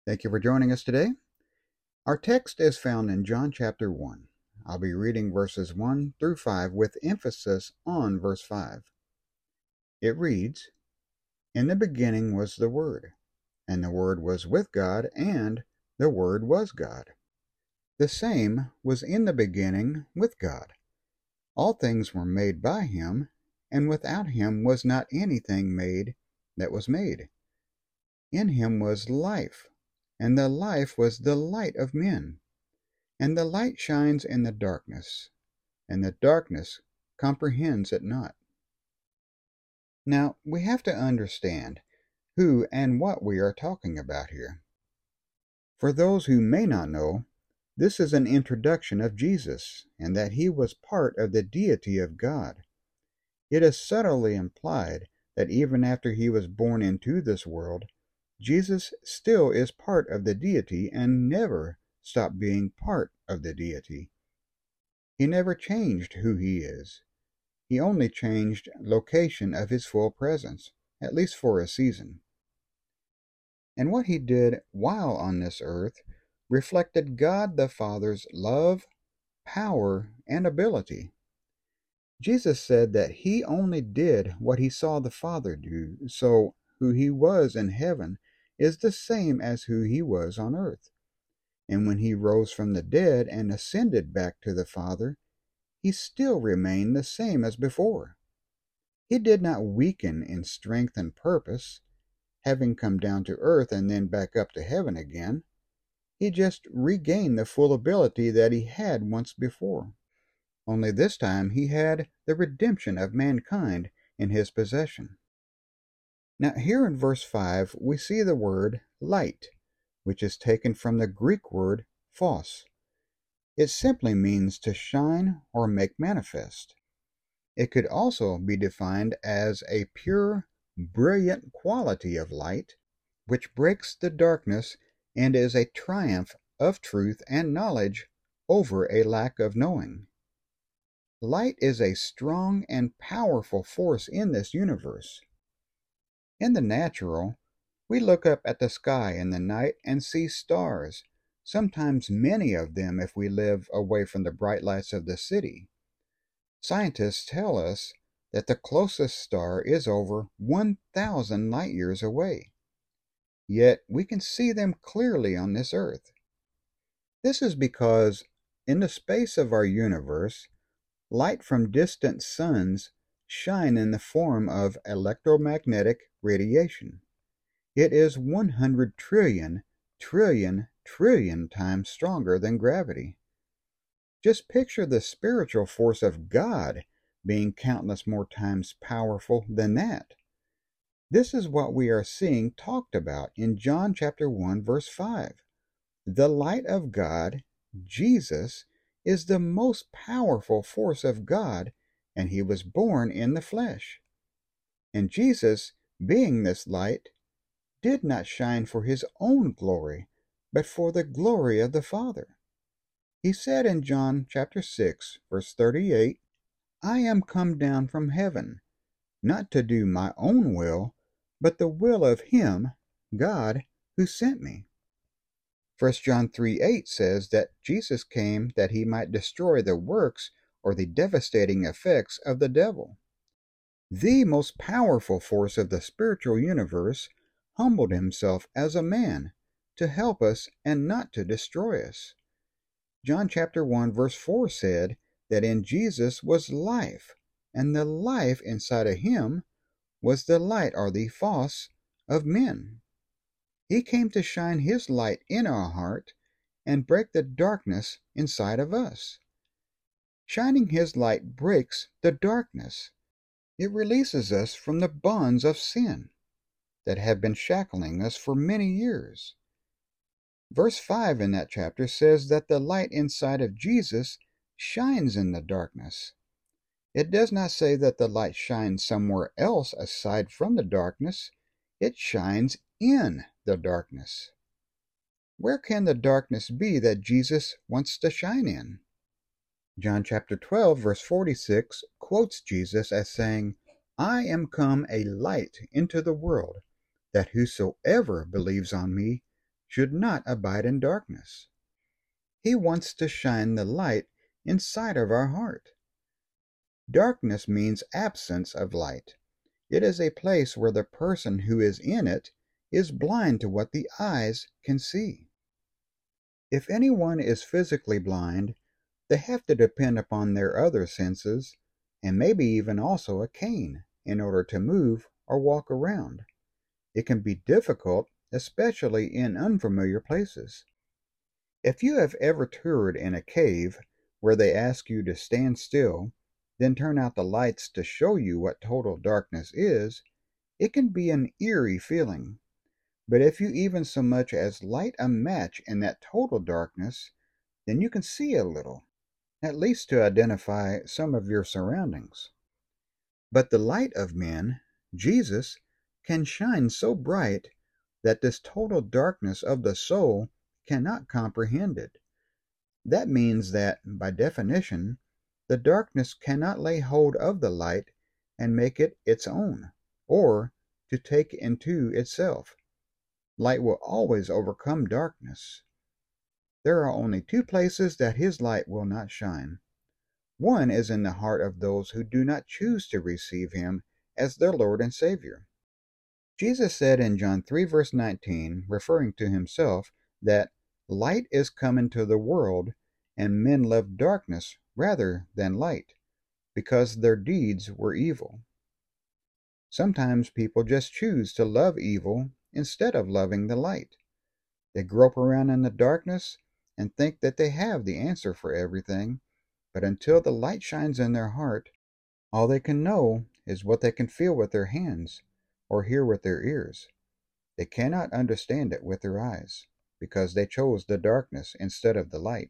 Thank you for joining us today. Our text is found in John chapter 1. I'll be reading verses 1 through 5 with emphasis on verse 5. It reads, "In the beginning was the Word, and the Word was with God, and the Word was God. The same was in the beginning with God. All things were made by him, and without him was not anything made that was made. In him was life, and the life was the light of men. And the light shines in the darkness, and the darkness comprehends it not." Now, we have to understand who and what we are talking about here. For those who may not know, this is an introduction of Jesus, and that he was part of the deity of God. It is subtly implied that even after he was born into this world, Jesus still is part of the deity and never stopped being part of the deity. He never changed who he is. He only changed location of his full presence, at least for a season. And what he did while on this earth reflected God the Father's love, power, and ability. Jesus said that he only did what he saw the Father do, so who he was in heaven is the same as who he was on earth. And when he rose from the dead and ascended back to the Father, he still remained the same as before. He did not weaken in strength and purpose, having come down to earth and then back up to heaven again. He just regained the full ability that he had once before. Only this time he had the redemption of mankind in his possession. Now here in verse 5 we see the word light, which is taken from the Greek word phos. It simply means to shine or make manifest. It could also be defined as a pure, brilliant quality of light, which breaks the darkness and is a triumph of truth and knowledge over a lack of knowing. Light is a strong and powerful force in this universe. In the natural, we look up at the sky in the night and see stars, sometimes many of them if we live away from the bright lights of the city. Scientists tell us that the closest star is over 1,000 light years away. Yet we can see them clearly on this earth. This is because in the space of our universe, light from distant suns shine in the form of electromagnetic radiation. It is 100 trillion times stronger than gravity. Just picture the spiritual force of God being countless more times powerful than that. This is what we are seeing talked about in John chapter 1 verse 5. The light of God, Jesus, is the most powerful force of God, and he was born in the flesh. And Jesus, being this light, did not shine for his own glory, but for the glory of the Father. He said in John chapter 6, verse 38, "I am come down from heaven, not to do my own will, but the will of him, God, who sent me." 1 John 3:8 says that Jesus came that he might destroy the works or the devastating effects of the devil. The most powerful force of the spiritual universe humbled himself as a man to help us and not to destroy us. John chapter 1 verse 4 said that in Jesus was life, and the life inside of him was the light or the phos of men. He came to shine his light in our heart and break the darkness inside of us. Shining his light breaks the darkness. It releases us from the bonds of sin that have been shackling us for many years. Verse 5 in that chapter says that the light inside of Jesus shines in the darkness. It does not say that the light shines somewhere else aside from the darkness. It shines in the darkness. Where can the darkness be that Jesus wants to shine in? John chapter 12 verse 46 quotes Jesus as saying, "I am come a light into the world, that whosoever believes on me should not abide in darkness. He wants to shine the light inside of our heart. Darkness means absence of light. It is a place where the person who is in it is blind to what the eyes can see. If anyone is physically blind, they have to depend upon their other senses, and maybe even also a cane, in order to move or walk around. It can be difficult, especially in unfamiliar places. If you have ever toured in a cave where they ask you to stand still, then turn out the lights to show you what total darkness is, it can be an eerie feeling. But if you even so much as light a match in that total darkness, then you can see a little, at least to identify some of your surroundings. But the light of men, Jesus, can shine so bright that this total darkness of the soul cannot comprehend it. That means that, by definition, the darkness cannot lay hold of the light and make it its own, or to take into itself. Light will always overcome darkness. There are only two places that his light will not shine. One is in the heart of those who do not choose to receive him as their Lord and Savior. Jesus said in John 3 verse 19, referring to himself, that light is come into the world, and men loved darkness rather than light, because their deeds were evil. Sometimes people just choose to love evil instead of loving the light. They grope around in the darkness and think that they have the answer for everything, but until the light shines in their heart, all they can know is what they can feel with their hands or hear with their ears. They cannot understand it with their eyes, because they chose the darkness instead of the light.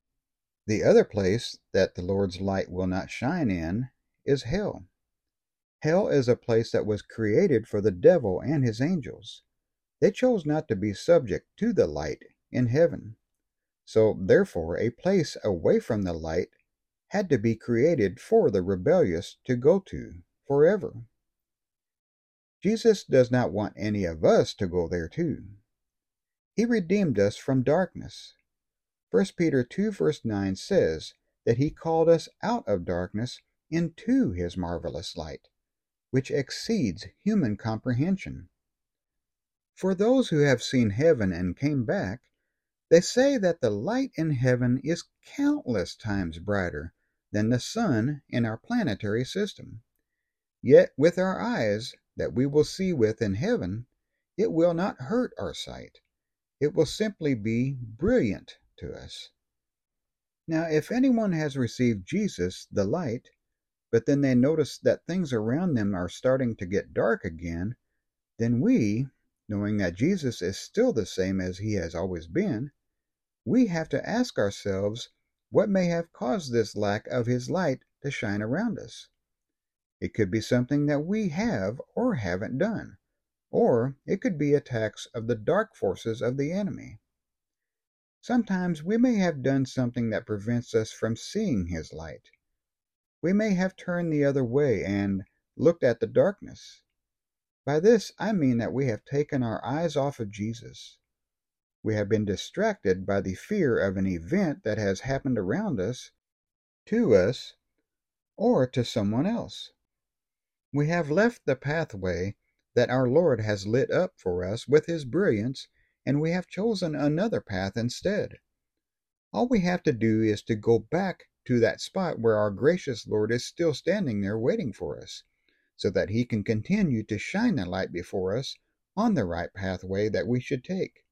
The other place that the Lord's light will not shine in is hell. Hell is a place that was created for the devil and his angels. They chose not to be subject to the light in heaven. So, therefore, a place away from the light had to be created for the rebellious to go to forever. Jesus does not want any of us to go there too. He redeemed us from darkness. 1 Peter 2 verse 9 says that he called us out of darkness into his marvelous light, which exceeds human comprehension. For those who have seen heaven and came back, they say that the light in heaven is countless times brighter than the sun in our planetary system. Yet with our eyes that we will see with in heaven, it will not hurt our sight. It will simply be brilliant to us. Now, if anyone has received Jesus, the light, but then they notice that things around them are starting to get dark again, then we, knowing that Jesus is still the same as he has always been, we have to ask ourselves what may have caused this lack of his light to shine around us. It could be something that we have or haven't done, or it could be attacks of the dark forces of the enemy. Sometimes we may have done something that prevents us from seeing his light. We may have turned the other way and looked at the darkness. By this, I mean that we have taken our eyes off of Jesus. We have been distracted by the fear of an event that has happened around us, to us, or to someone else. We have left the pathway that our Lord has lit up for us with his brilliance, and we have chosen another path instead. All we have to do is to go back to that spot where our gracious Lord is still standing there waiting for us, so that he can continue to shine the light before us on the right pathway that we should take.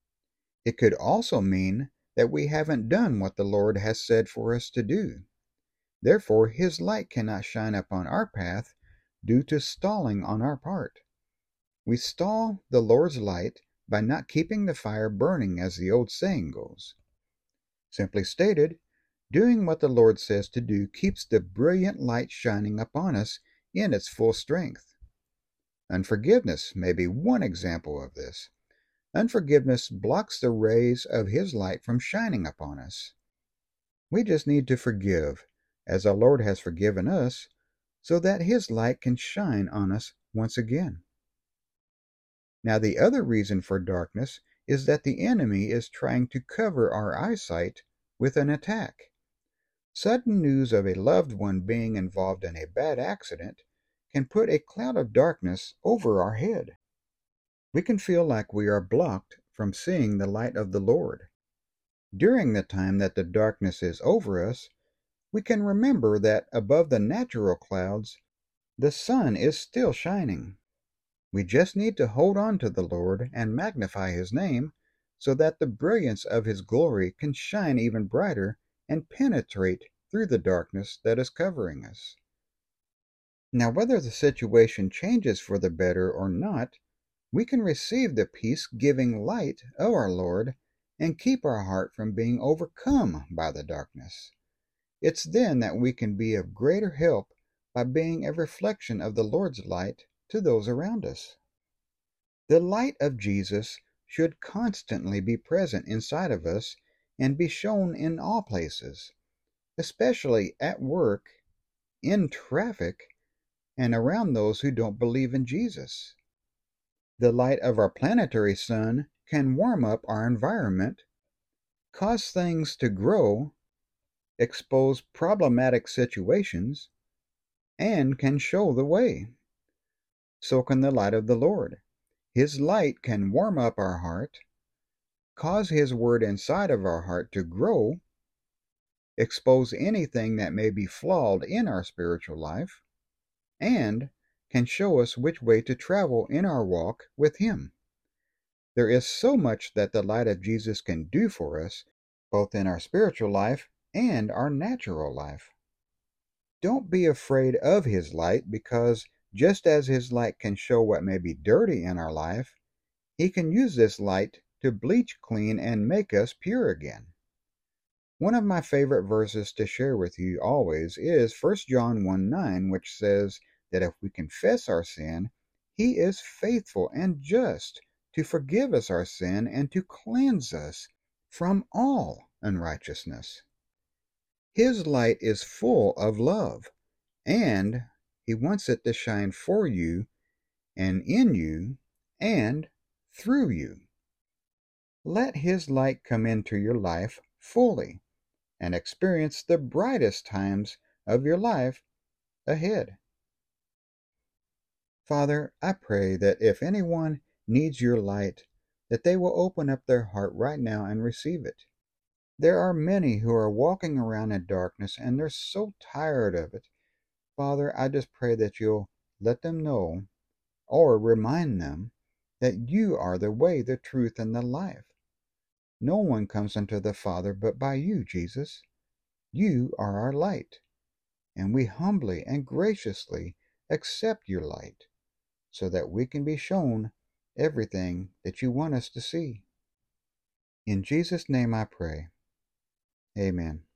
It could also mean that we haven't done what the Lord has said for us to do. Therefore, his light cannot shine upon our path due to stalling on our part. We stall the Lord's light by not keeping the fire burning, as the old saying goes. Simply stated, doing what the Lord says to do keeps the brilliant light shining upon us in its full strength. Unforgiveness may be one example of this. Unforgiveness blocks the rays of his light from shining upon us. We just need to forgive, as our Lord has forgiven us, so that his light can shine on us once again. Now, the other reason for darkness is that the enemy is trying to cover our eyesight with an attack. Sudden news of a loved one being involved in a bad accident can put a cloud of darkness over our head. We can feel like we are blocked from seeing the light of the Lord. During the time that the darkness is over us, we can remember that above the natural clouds, the sun is still shining. We just need to hold on to the Lord and magnify His name so that the brilliance of His glory can shine even brighter and penetrate through the darkness that is covering us. Now, whether the situation changes for the better or not, we can receive the peace-giving light of our Lord and keep our heart from being overcome by the darkness. It's then that we can be of greater help by being a reflection of the Lord's light to those around us. The light of Jesus should constantly be present inside of us and be shown in all places, especially at work, in traffic, and around those who don't believe in Jesus. The light of our planetary sun can warm up our environment, cause things to grow, expose problematic situations, and can show the way. So can the light of the Lord. His light can warm up our heart, cause His word inside of our heart to grow, expose anything that may be flawed in our spiritual life, and can show us which way to travel in our walk with Him. There is so much that the light of Jesus can do for us, both in our spiritual life and our natural life. Don't be afraid of His light, because just as His light can show what may be dirty in our life, He can use this light to bleach clean and make us pure again. One of my favorite verses to share with you always is 1 John 1:9, which says that if we confess our sin, He is faithful and just to forgive us our sin and to cleanse us from all unrighteousness. His light is full of love, and He wants it to shine for you and in you and through you. Let His light come into your life fully and experience the brightest times of your life ahead. Father, I pray that if anyone needs your light, that they will open up their heart right now and receive it. There are many who are walking around in darkness and they're so tired of it. Father, I just pray that you'll let them know or remind them that you are the way, the truth, and the life. No one comes unto the Father but by you, Jesus. You are our light, and we humbly and graciously accept your light so that we can be shown everything that you want us to see. In Jesus' name I pray. Amen.